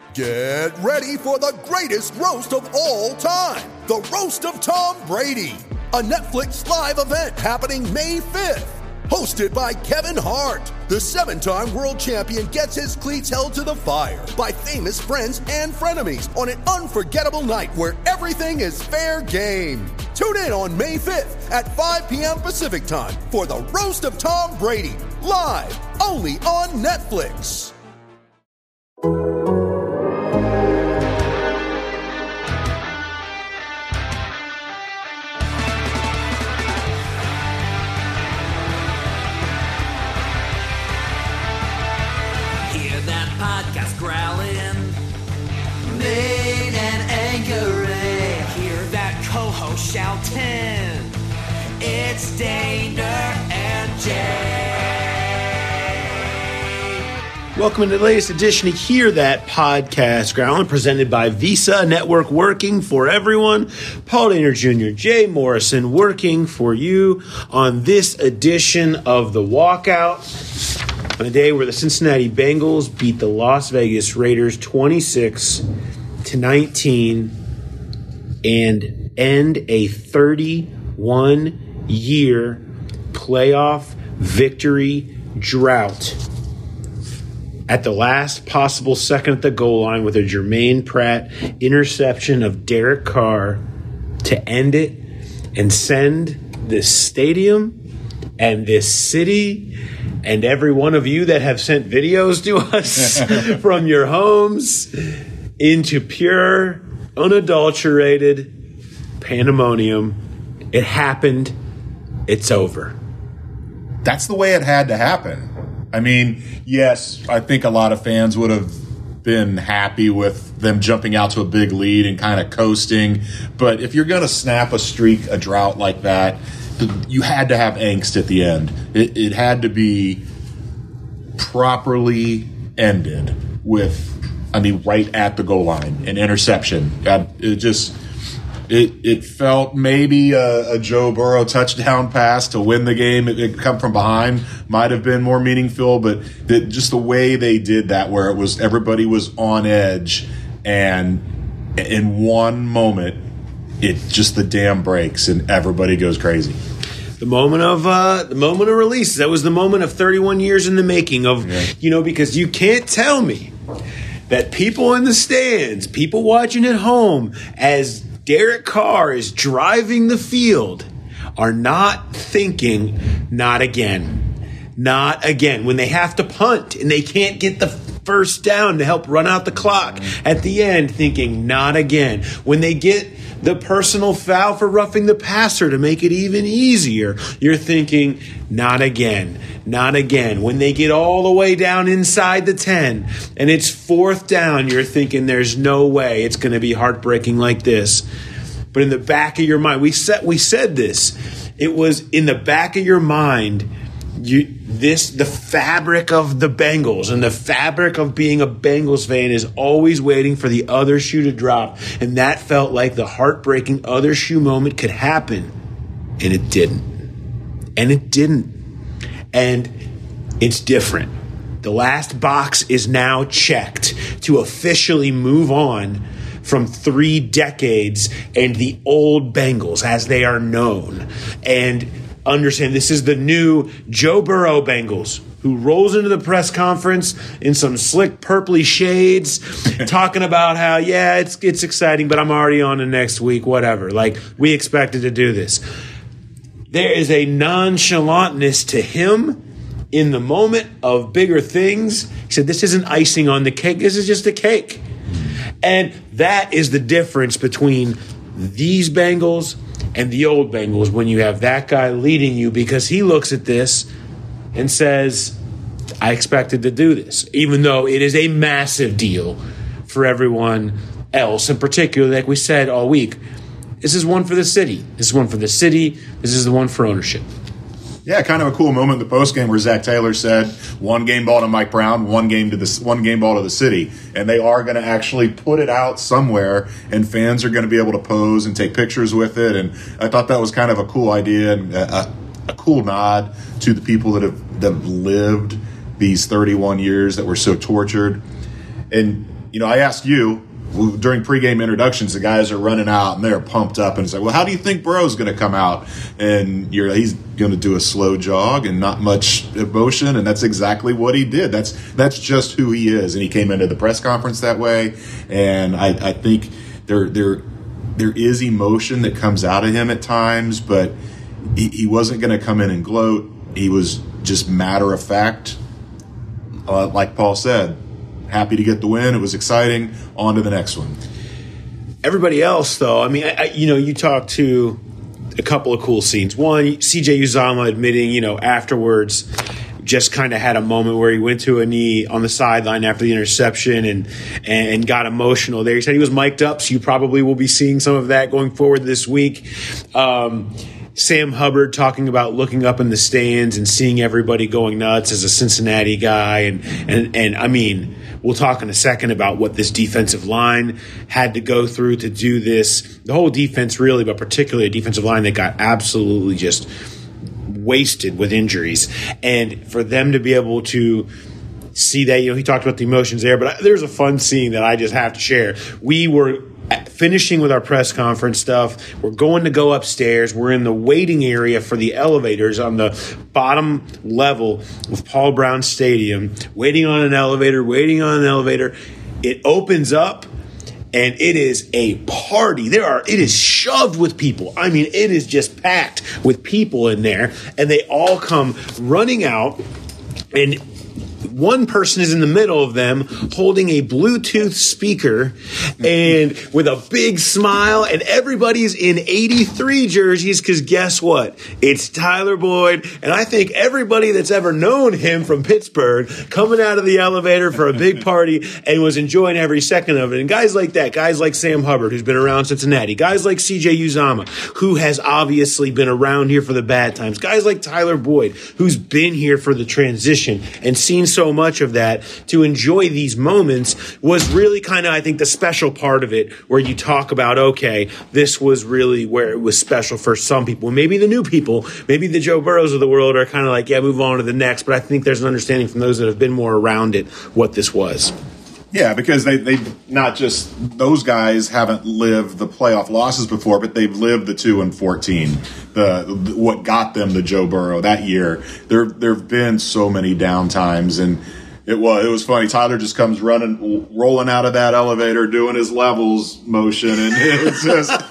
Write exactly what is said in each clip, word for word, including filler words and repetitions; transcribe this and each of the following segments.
Get ready for the greatest roast of all time, the Roast of Tom Brady, a Netflix live event happening May fifth. Hosted by Kevin Hart, the seven-time world champion gets his cleats held to the fire by famous friends and frenemies on an unforgettable night where everything is fair game. Tune in on May fifth at five p.m. Pacific time for the Roast of Tom Brady, live only on Netflix. Podcast growling, mean and angry. Hear that co-host shouting. It's Daner and Jay. Welcome to the latest edition of Hear That Podcast growling, presented by Visa Network, working for everyone. Paul Daner Junior, Jay Morrison, working for you on this edition of The Walkout. On a day where the Cincinnati Bengals beat the Las Vegas Raiders twenty-six to nineteen and end a thirty-one year playoff victory drought at the last possible second at the goal line with a Jermaine Pratt interception of Derek Carr to end it and send this stadium and this city and every one of you that have sent videos to us from your homes into pure, unadulterated pandemonium. It happened. It's over. That's the way it had to happen. I mean, yes, I think a lot of fans would have been happy with them jumping out to a big lead and kind of coasting. But if you're going to snap a streak, a drought like that, you had to have angst at the end. It, it had to be properly ended with, I mean, right at the goal line, an interception. God, it just, it it felt maybe a, a Joe Burrow touchdown pass to win the game. It, it come from behind might have been more meaningful, but the, just the way they did that, where it was everybody was on edge, and in one moment, it just the dam breaks and everybody goes crazy. The moment of uh, the moment of release. That was the moment of thirty-one years in the making of, yeah. you know, because you can't tell me that people in the stands, people watching at home, as Derek Carr is driving the field, are not thinking, not again, not again. When they have to punt and they can't get the first down to help run out the clock at the end, thinking, not again. When they get the personal foul for roughing the passer to make it even easier, you're thinking, not again, not again. When they get all the way down inside the ten and it's fourth down, you're thinking there's no way it's going to be heartbreaking like this. But in the back of your mind, we said we said this. It was in the back of your mind, you this the fabric of the Bengals and the fabric of being a Bengals fan is always waiting for the other shoe to drop. And that felt like the heartbreaking other shoe moment could happen. And it didn't. And it didn't. And it's different. The last box is now checked to officially move on from three decades and the old Bengals as they are known. And understand this is the new Joe Burrow Bengals, who rolls into the press conference in some slick purpley shades, talking about how, yeah, it's it's exciting, but I'm already on to next week, whatever. Like, we expected to do this. There is a nonchalantness to him in the moment of bigger things. He said, this isn't icing on the cake. This is just a cake. And that is the difference between these Bengals and the old Bengals, when you have that guy leading you, because he looks at this and says, I expected to do this, even though it is a massive deal for everyone else. In particular, like we said all week, this is one for the city. This is one for the city. This is the one for ownership. Yeah, kind of a cool moment in the postgame where Zach Taylor said, one game ball to Mike Brown, one game to the one game ball to the city. And they are going to actually put it out somewhere, and fans are going to be able to pose and take pictures with it. And I thought that was kind of a cool idea and a, a cool nod to the people that have, that have lived these thirty-one years that were so tortured. And you know, I asked you during pregame introductions, the guys are running out and they're pumped up, and it's like, well, how do you think Burrow's going to come out? And you're he's going to do a slow jog and not much emotion, and that's exactly what he did. That's that's just who he is, and he came into the press conference that way. And I, I think there there there is emotion that comes out of him at times, but he, he wasn't going to come in and gloat. He was just matter of fact, uh, like Paul said. Happy to get the win. It was exciting. On to the next one. Everybody else, though, I mean, I, I, you know, you talked to a couple of cool scenes. One, C J Uzomah admitting, you know, afterwards, just kind of had a moment where he went to a knee on the sideline after the interception and, and and got emotional there. He said he was mic'd up, so you probably will be seeing some of that going forward this week. Um, Sam Hubbard talking about looking up in the stands and seeing everybody going nuts as a Cincinnati guy. And, and, and I mean, we'll talk in a second about what this defensive line had to go through to do this. The whole defense really, but particularly a defensive line that got absolutely just wasted with injuries. And for them to be able to see that, you know, he talked about the emotions there, but there's a fun scene that I just have to share. We were finishing with our press conference stuff. We're going to go upstairs. We're in the waiting area for the elevators on the bottom level of Paul Brown Stadium, waiting on an elevator, waiting on an elevator. It opens up, and it is a party. There are, it is shoved with people. I mean, it is just packed with people in there, and they all come running out, and one person is in the middle of them holding a Bluetooth speaker and with a big smile, and everybody's in eighty-three jerseys because guess what? It's Tyler Boyd, and I think everybody that's ever known him from Pittsburgh coming out of the elevator for a big party and was enjoying every second of it. And guys like that, guys like Sam Hubbard, who's been around Cincinnati, guys like C J Uzomah, who has obviously been around here for the bad times, guys like Tyler Boyd, who's been here for the transition and seen so much of that, to enjoy these moments was really kind of, I think, the special part of it, where you talk about, okay, this was really where it was special for some people. Maybe the new people, maybe the Joe Burrows of the world are kind of like, yeah, move on to the next. But I think there's an understanding from those that have been more around it what this was. Yeah, because they they not just those guys haven't lived the playoff losses before, but they've lived the two and fourteen. The, the what got them to Joe Burrow that year. There there've been so many down times, and it was it was funny. Tyler just comes running, rolling out of that elevator, doing his levels motion, and it was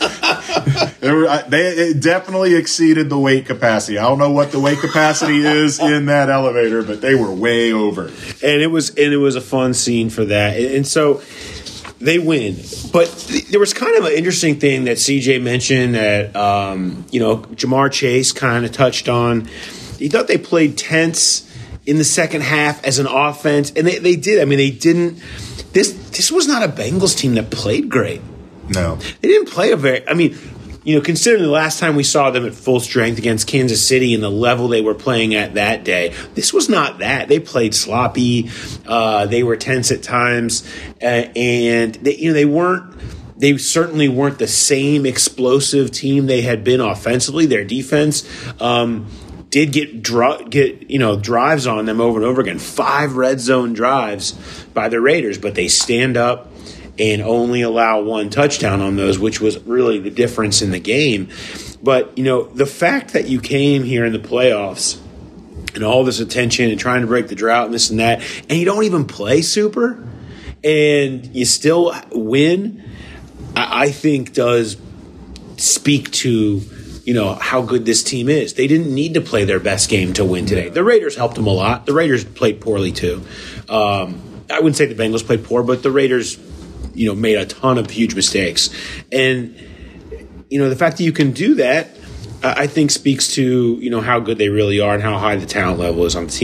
just it, were, they it definitely exceeded the weight capacity. I don't know what the weight capacity is in that elevator, but they were way over. And it was and it was a fun scene for that. And, and so they win. But th- there was kind of an interesting thing that C J mentioned that um, you know, Jamar Chase kind of touched on. He thought they played tense in the second half as an offense, and they, they did. I mean, they didn't. This this was not a Bengals team that played great. No, they didn't play a very. I mean, you know, considering the last time we saw them at full strength against Kansas City and the level they were playing at that day, this was not that. They played sloppy. Uh, they were tense at times, uh, and they, you know, they weren't. They certainly weren't the same explosive team they had been offensively. Their defense um, did get dr- get you know drives on them over and over again. Five red zone drives by the Raiders, but they stand up and only allow one touchdown on those, which was really the difference in the game. But, you know, the fact that you came here in the playoffs and all this attention and trying to break the drought and this and that, and you don't even play super, and you still win, I, I think does speak to, you know, how good this team is. They didn't need to play their best game to win today. The Raiders helped them a lot. The Raiders played poorly too. Um, I wouldn't say the Bengals played poor, but the Raiders, you know, made a ton of huge mistakes. And, you know, the fact that you can do that, I think speaks to, you know, how good they really are and how high the talent level is on the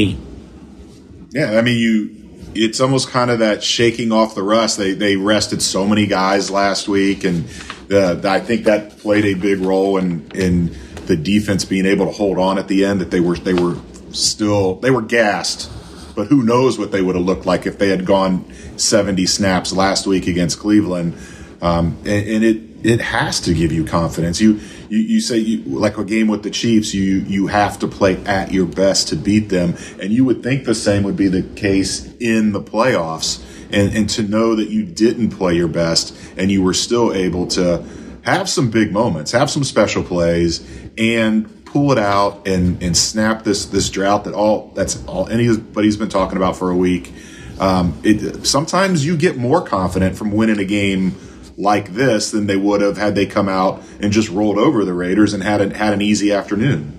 team. Yeah, I mean, you, it's almost kind of that shaking off the rust. They they rested so many guys last week, and the, I think that played a big role in in the defense being able to hold on at the end. That they were they were still they were gassed, but who knows what they would have looked like if they had gone seventy snaps last week against Cleveland. Um, and, and it it has to give you confidence. You you, you say you, like a game with the Chiefs, you you have to play at your best to beat them, and you would think the same would be the case in the playoffs. and, and to know that you didn't play your best and you were still able to have some big moments, have some special plays, and pull it out and, and snap this this drought that all that's all anybody's been talking about for a week. Um, it, sometimes you get more confident from winning a game like this than they would have had they come out and just rolled over the Raiders and had a, had an easy afternoon.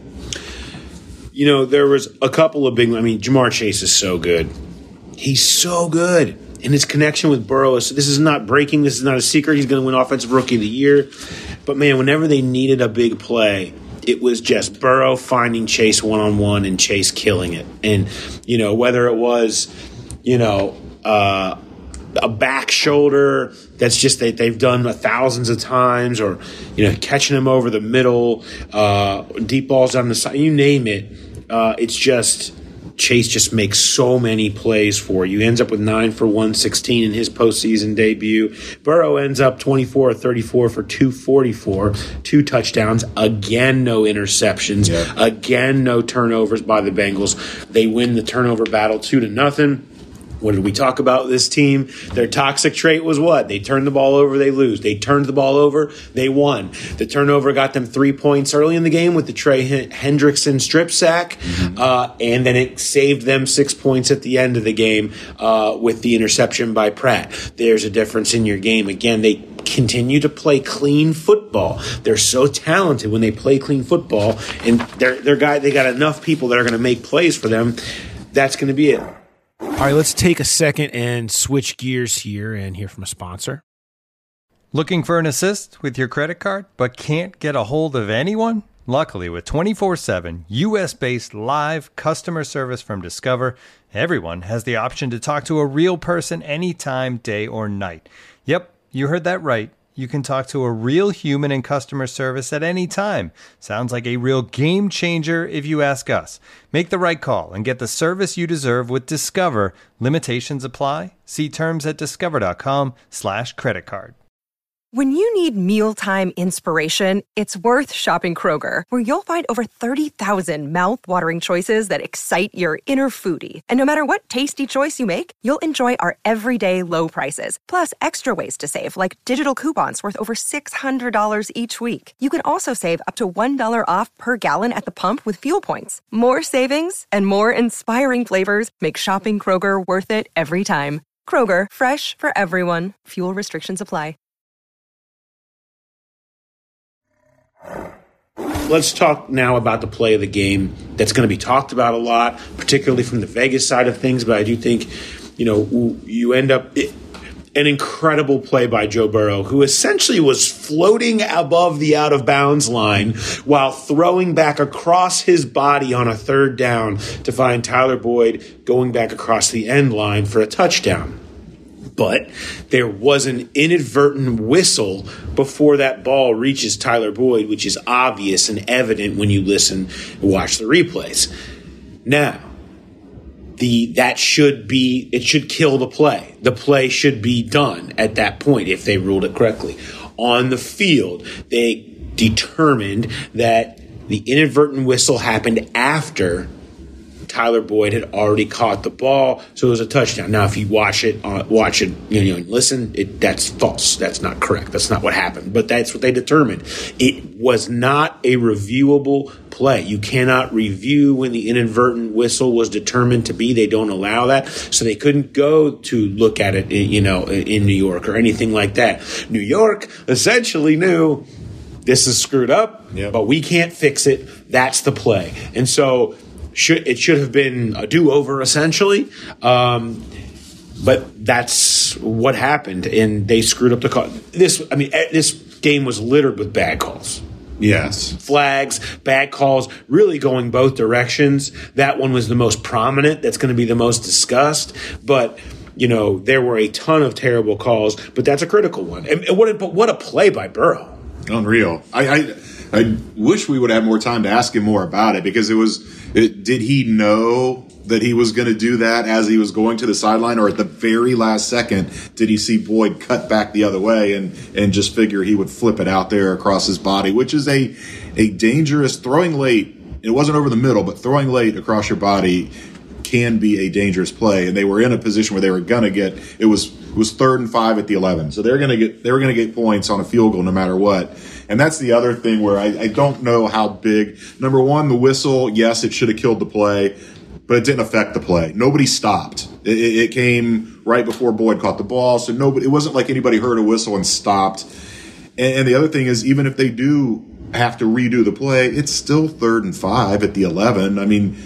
You know, there was a couple of big. I mean, Jamar Chase is so good. He's so good. And his connection with Burrow is, this is not breaking. This is not a secret. He's going to win Offensive Rookie of the Year. But, man, whenever they needed a big play, it was just Burrow finding Chase one-on-one and Chase killing it. And, you know, whether it was, you know, uh, a back shoulder that's just that they've done thousands of times, or, you know, catching him over the middle, uh, deep balls down the side, you name it. Uh, it's just Chase just makes so many plays for you. He ends up with nine for one sixteen in his postseason debut. Burrow ends up twenty-four or thirty-four for two forty-four, two touchdowns. Again, no interceptions. Yeah. Again, no turnovers by the Bengals. They win the turnover battle two to nothing. What did we talk about this team? Their toxic trait was what? They turned the ball over, they lose. They turned the ball over, they won. The turnover got them three points early in the game with the Trey Hendrickson strip sack, mm-hmm. uh, and then it saved them six points at the end of the game uh, with the interception by Pratt. There's a difference in your game. Again, they continue to play clean football. They're so talented when they play clean football, and they're, they're guy, they got enough people that are going to make plays for them. That's going to be it. All right, let's take a second and switch gears here and hear from a sponsor. Looking for an assist with your credit card but can't get a hold of anyone? Luckily, with twenty-four seven U S-based live customer service from Discover, everyone has the option to talk to a real person anytime, day or night. Yep, you heard that right. You can talk to a real human in customer service at any time. Sounds like a real game changer if you ask us. Make the right call and get the service you deserve with Discover. Limitations apply. See terms at discover.com slash credit card. When you need mealtime inspiration, it's worth shopping Kroger, where you'll find over thirty thousand mouth-watering choices that excite your inner foodie. And no matter what tasty choice you make, you'll enjoy our everyday low prices, plus extra ways to save, like digital coupons worth over six hundred dollars each week. You can also save up to one dollar off per gallon at the pump with fuel points. More savings and more inspiring flavors make shopping Kroger worth it every time. Kroger, fresh for everyone. Fuel restrictions apply. Let's talk now about the play of the game that's going to be talked about a lot, particularly from the Vegas side of things. But I do think, you know, you end up it, an incredible play by Joe Burrow, who essentially was floating above the out-of-bounds line while throwing back across his body on a third down to find Tyler Boyd going back across the end line for a touchdown. But there was an inadvertent whistle before that ball reaches Tyler Boyd, which is obvious and evident when you listen and watch the replays. Now, the that should be it should kill the play. The play should be done at that point if they ruled it correctly. On the field, they determined that the inadvertent whistle happened after Tyler Boyd had already caught the ball, so it was a touchdown. Now, if you watch it, uh, watch it, you know, and listen, it, that's false. That's not correct. That's not what happened. But that's what they determined. It was not a reviewable play. You cannot review when the inadvertent whistle was determined to be. They don't allow that, so they couldn't go to look at it, you know, in New York or anything like that. New York essentially knew this is screwed up, yep. But we can't fix it. That's the play, and so. Should, it should have been a do-over, essentially. Um, but that's what happened, and they screwed up the call. This, I mean, this game was littered with bad calls. Yes. Flags, bad calls, really going both directions. That one was the most prominent. That's going to be the most discussed. But, you know, there were a ton of terrible calls, but that's a critical one. And what a, what a play by Burrow. Unreal. I, I I wish we would have more time to ask him more about it, because it was – did he know that he was going to do that as he was going to the sideline, or at the very last second did he see Boyd cut back the other way and, and just figure he would flip it out there across his body, which is a, a dangerous – throwing late – it wasn't over the middle, but throwing late across your body can be a dangerous play, and they were in a position where they were going to get it was it was third and five at the eleven, so they're going to get they were going to get points on a field goal no matter what. And that's the other thing where I, I don't know how big. Number one, the whistle, yes, it should have killed the play, but it didn't affect the play. Nobody stopped. It, it came right before Boyd caught the ball, so nobody. It wasn't like anybody heard a whistle and stopped. And, and the other thing is, even if they do have to redo the play, it's still third and five at the eleven. I mean,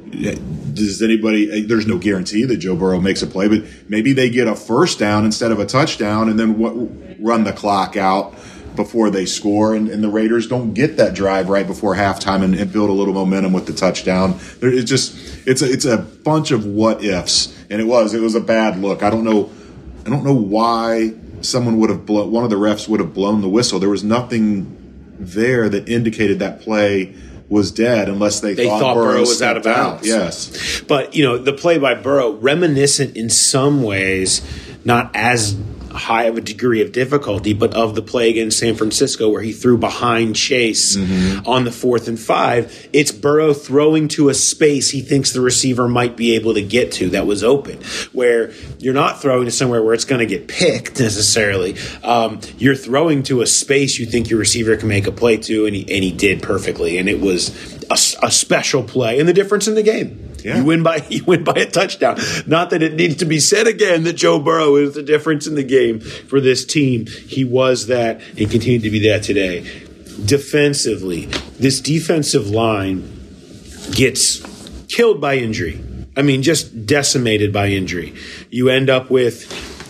does anybody? There's no guarantee that Joe Burrow makes a play, but maybe they get a first down instead of a touchdown, and then what, run the clock out before they score, and, and the Raiders don't get that drive right before halftime and, and build a little momentum with the touchdown. It's just it's a, it's a bunch of what ifs, and it was it was a bad look. I don't know I don't know why someone would have blown one of the refs would have blown the whistle. There was nothing there that indicated that play was dead unless they, they thought, thought Burrow, Burrow was out of bounds. Yes, but you know the play by Burrow, reminiscent in some ways, not as high of a degree of difficulty, but of the play against San Francisco where he threw behind Chase mm-hmm. on the fourth and five. It's Burrow throwing to a space he thinks the receiver might be able to get to that was open, where you're not throwing to somewhere where it's going to get picked necessarily. Um, you're throwing to a space you think your receiver can make a play to, and he, and he did perfectly. And it was a, a special play and the difference in the game. Yeah. You win by you win by a touchdown. Not that it needs to be said again that Joe Burrow is the difference in the game for this team. He was that and continued to be that today. Defensively, this defensive line gets killed by injury. I mean, just decimated by injury. You end up with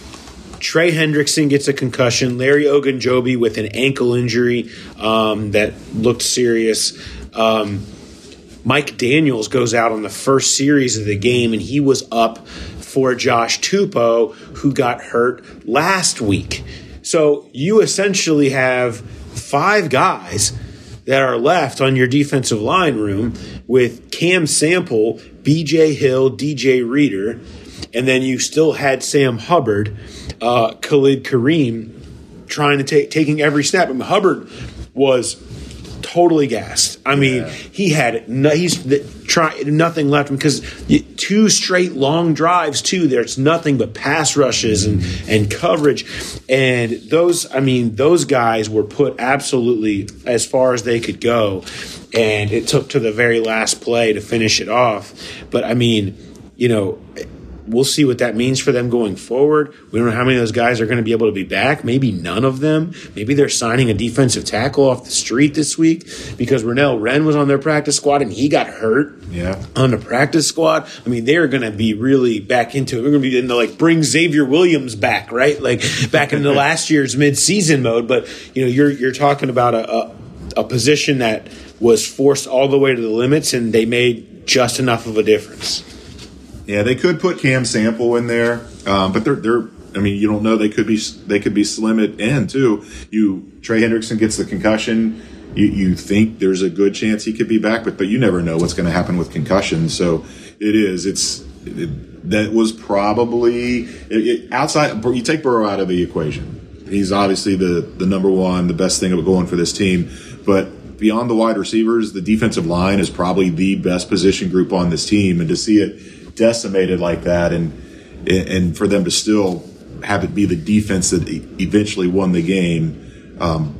Trey Hendrickson gets a concussion, Larry Ogunjobi with an ankle injury um, that looked serious. Um Mike Daniels goes out on the first series of the game, and he was up for Josh Tupou, who got hurt last week. So you essentially have five guys that are left on your defensive line room with Cam Sample, B J Hill, D J Reader, and then you still had Sam Hubbard, uh, Khalid Kareem trying to take taking every snap. I mean, Hubbard was totally gassed. I mean, yeah. he had no, he's the, try, nothing left because two straight long drives too. There's nothing but pass rushes and and coverage, and those. I mean, those guys were put absolutely as far as they could go, and it took to the very last play to finish it off. But I mean, you know. We'll see what that means for them going forward. We don't know how many of those guys are going to be able to be back. Maybe none of them. Maybe they're signing a defensive tackle off the street this week because Renell Wren was on their practice squad and he got hurt yeah. on the practice squad. I mean, they're going to be really back into it. We're going to be in the, like, bring Xavier Williams back, right? Like, back into last year's midseason mode. But, you know, you're you're talking about a, a, a position that was forced all the way to the limits, and they made just enough of a difference. Yeah, they could put Cam Sample in there, um, but they're they're. I mean, you don't know. They could be they could be slim at end too. You Trey Hendrickson gets the concussion. You you think there's a good chance he could be back, but but you never know what's going to happen with concussions. So it is. It's it, that was probably it, it, outside. You take Burrow out of the equation. He's obviously the the number one, the best thing going for this team, but beyond the wide receivers, the defensive line is probably the best position group on this team, and to see it decimated like that, and and for them to still have it be the defense that eventually won the game, um,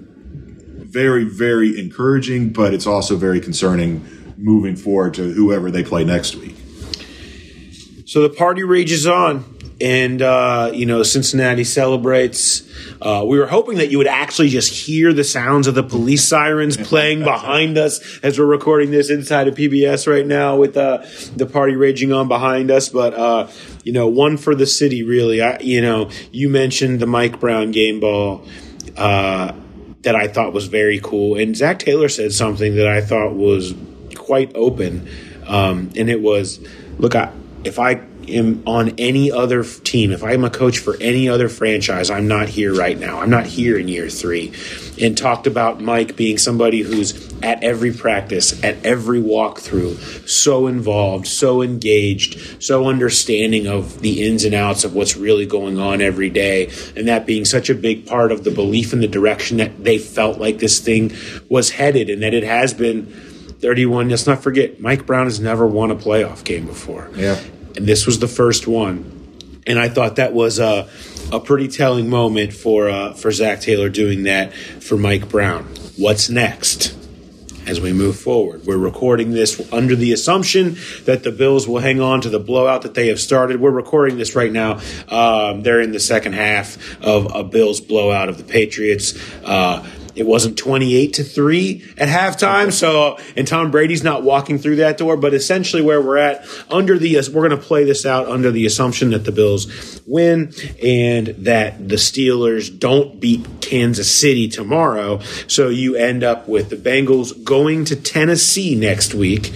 very, very encouraging, but it's also very concerning moving forward to whoever they play next week. So the party rages on, and uh, you know, Cincinnati celebrates. Uh, we were hoping that you would actually just hear the sounds of the police sirens playing behind us as we're recording this inside of P B S right now with uh, the party raging on behind us. But, uh, you know, one for the city, really. I, you know, you mentioned the Mike Brown game ball uh, that I thought was very cool. And Zach Taylor said something that I thought was quite open. Um, and it was, look, I, if I am on any other team, if I'm a coach for any other franchise, I'm not here right now. I'm not here in year three. And talked about Mike being somebody who's at every practice, at every walkthrough, so involved, so engaged, so understanding of the ins and outs of what's really going on every day. And that being such a big part of the belief in the direction that they felt like this thing was headed, and that it has been thirty-one. Let's not forget, Mike Brown has never won a playoff game before. Yeah. And this was the first one. And I thought that was a, a pretty telling moment for uh, for Zach Taylor doing that for Mike Brown. What's next as we move forward? We're recording this under the assumption that the Bills will hang on to the blowout that they have started. We're recording this right now. Um, they're in the second half of a Bills blowout of the Patriots. Uh It wasn't twenty-eight to three at halftime, so and Tom Brady's not walking through that door. But essentially, where we're at under the we're going to play this out under the assumption that the Bills win and that the Steelers don't beat Kansas City tomorrow. So you end up with the Bengals going to Tennessee next week.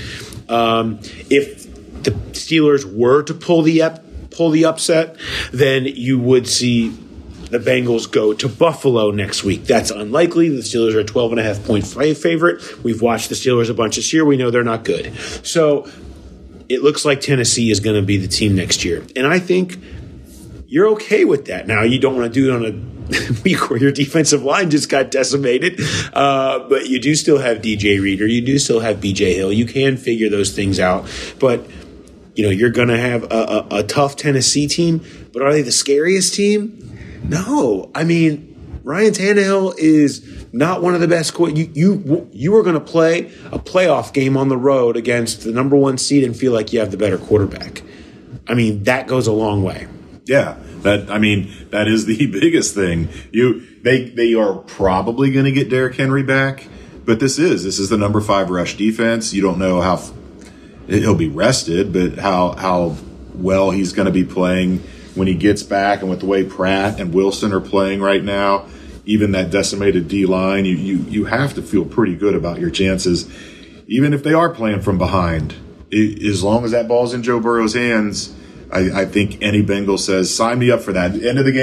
Um, if the Steelers were to pull the up, pull the upset, then you would see the Bengals go to Buffalo next week. That's unlikely. The Steelers are a twelve and a half point favorite. We've watched the Steelers a bunch this year. We know they're not good. So it looks like Tennessee is going to be the team next year. And I think you're okay with that. Now, you don't want to do it on a week where your defensive line just got decimated. Uh, but you do still have D J Reader. You do still have B J Hill. You can figure those things out. But, you know, you're going to have a, a, a tough Tennessee team. But are they the scariest team? No, I mean, Ryan Tannehill is not one of the best. Co- you you you are going to play a playoff game on the road against the number one seed and feel like you have the better quarterback. I mean, that goes a long way. Yeah, that I mean that is the biggest thing. You they they are probably going to get Derrick Henry back, but this is this is the number five rush defense. You don't know how he'll be rested, but how how well he's going to be playing when he gets back, and with the way Pratt and Wilson are playing right now, even that decimated D-line, you, you, you have to feel pretty good about your chances, even if they are playing from behind. It, as long as that ball's in Joe Burrow's hands, I, I think any Bengal says, sign me up for that. End of the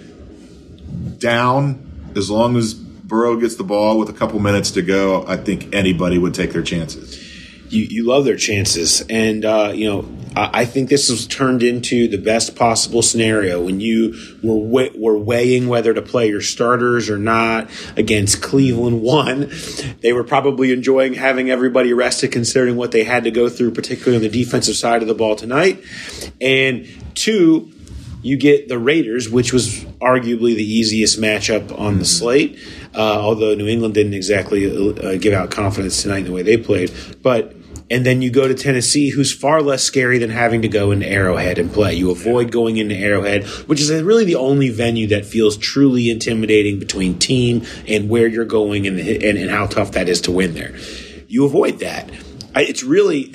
game, down, as long as Burrow gets the ball with a couple minutes to go, I think anybody would take their chances. You, you love their chances. And, uh, you know, I think this was turned into the best possible scenario when you were we- were weighing whether to play your starters or not against Cleveland. One, they were probably enjoying having everybody rested considering what they had to go through, particularly on the defensive side of the ball tonight. And two, you get the Raiders, which was arguably the easiest matchup on the slate, uh, although New England didn't exactly uh, give out confidence tonight in the way they played. But and then you go to Tennessee, who's far less scary than having to go into Arrowhead and play. You avoid going into Arrowhead, which is really the only venue that feels truly intimidating between team and where you're going and, and, and how tough that is to win there. You avoid that. I, it's really,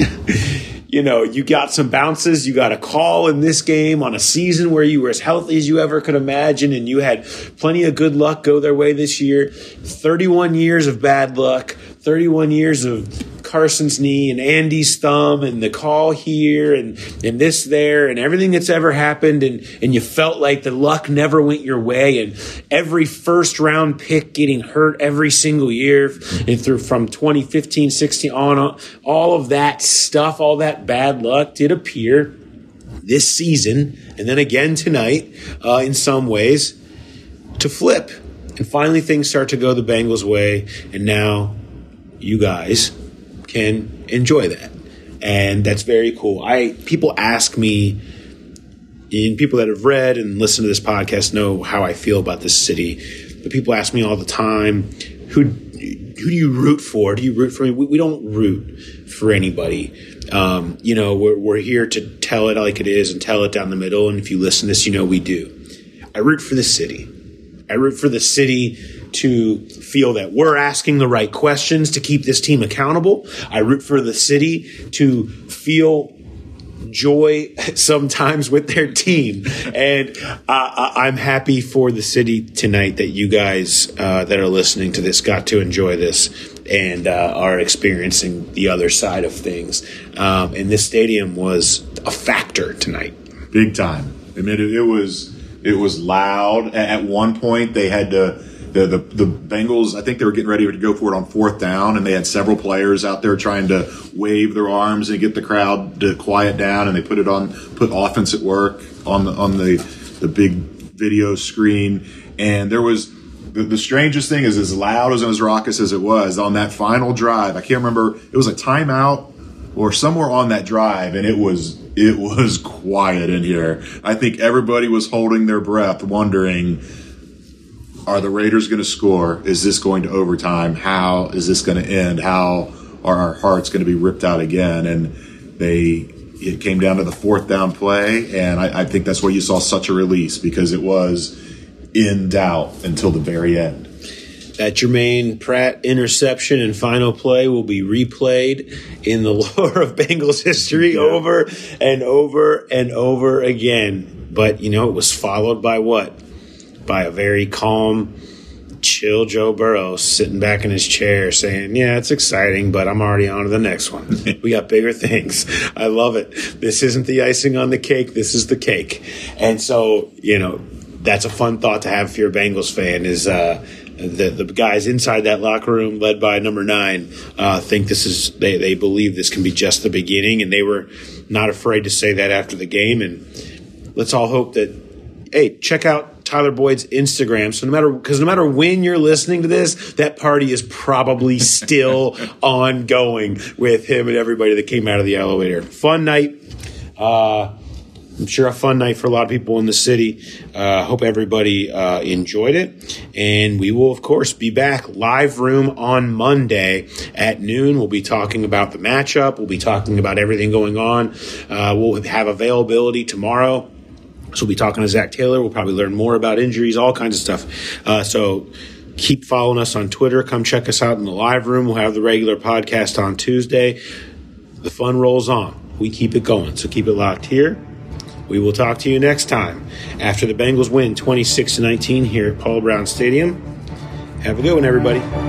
you know, you got some bounces. You got a call in this game on a season where you were as healthy as you ever could imagine, and you had plenty of good luck go their way this year. thirty-one years of bad luck, thirty-one years of Carson's knee and Andy's thumb and the call here and, and this there and everything that's ever happened, and, and you felt like the luck never went your way, and every first round pick getting hurt every single year and through from twenty fifteen, sixteen on, all of that stuff, all that bad luck did appear this season and then again tonight uh, in some ways to flip. And finally things start to go the Bengals' way, and now you guys can enjoy that. And that's very cool. I people ask me, and people that have read and listened to this podcast know how I feel about this city. But people ask me all the time, who who do you root for? Do you root for me? We, we don't root for anybody. Um, you know, we're, we're here to tell it like it is and tell it down the middle. And if you listen to this, you know we do. I root for the city. I root for the city to feel that we're asking the right questions to keep this team accountable. I root for the city to feel joy sometimes with their team. And uh, I'm happy for the city tonight that you guys uh, that are listening to this got to enjoy this and uh, are experiencing the other side of things. Um, and this stadium was a factor tonight. Big time. I mean, it, it was it was loud. At one point, they had to the, the the Bengals. I think they were getting ready to go for it on fourth down, and they had several players out there trying to wave their arms and get the crowd to quiet down. And they put it on put offense at work on the on the the big video screen, and there was. the, the strangest thing is, as loud as and as raucous as it was on that final drive, I can't remember, it was a timeout or somewhere on that drive, and it was it was quiet in here. I think everybody was holding their breath, wondering, are the Raiders going to score? Is this going to overtime? How is this going to end? How are our hearts going to be ripped out again? And they it came down to the fourth down play, and I, I think that's where you saw such a release, because it was in doubt until the very end. That Jermaine Pratt interception and final play will be replayed in the lore of Bengals history yeah. over and over and over again. But, you know, it was followed by what? By a very calm, chill Joe Burrow sitting back in his chair saying, yeah, it's exciting, but I'm already on to the next one. We got bigger things. I love it. This isn't the icing on the cake. This is the cake. And so, you know, that's a fun thought to have if you're a Bengals fan, is uh, the, the guys inside that locker room led by number nine uh, think this is they, – they believe this can be just the beginning, and they were not afraid to say that after the game. And let's all hope that – hey, check out Tyler Boyd's Instagram. So no matter – because no matter when you're listening to this, that party is probably still ongoing with him and everybody that came out of the elevator. Fun night. Uh I'm sure a fun night for a lot of people in the city. Uh, hope everybody uh, enjoyed it. And we will, of course, be back live room on Monday at noon. We'll be talking about the matchup. We'll be talking about everything going on. Uh, we'll have availability tomorrow. So we'll be talking to Zach Taylor. We'll probably learn more about injuries, all kinds of stuff. Uh, so keep following us on Twitter. Come check us out in the live room. We'll have the regular podcast on Tuesday. The fun rolls on. We keep it going. So keep it locked here. We will talk to you next time after the Bengals win twenty-six to nineteen here at Paul Brown Stadium. Have a good one, everybody.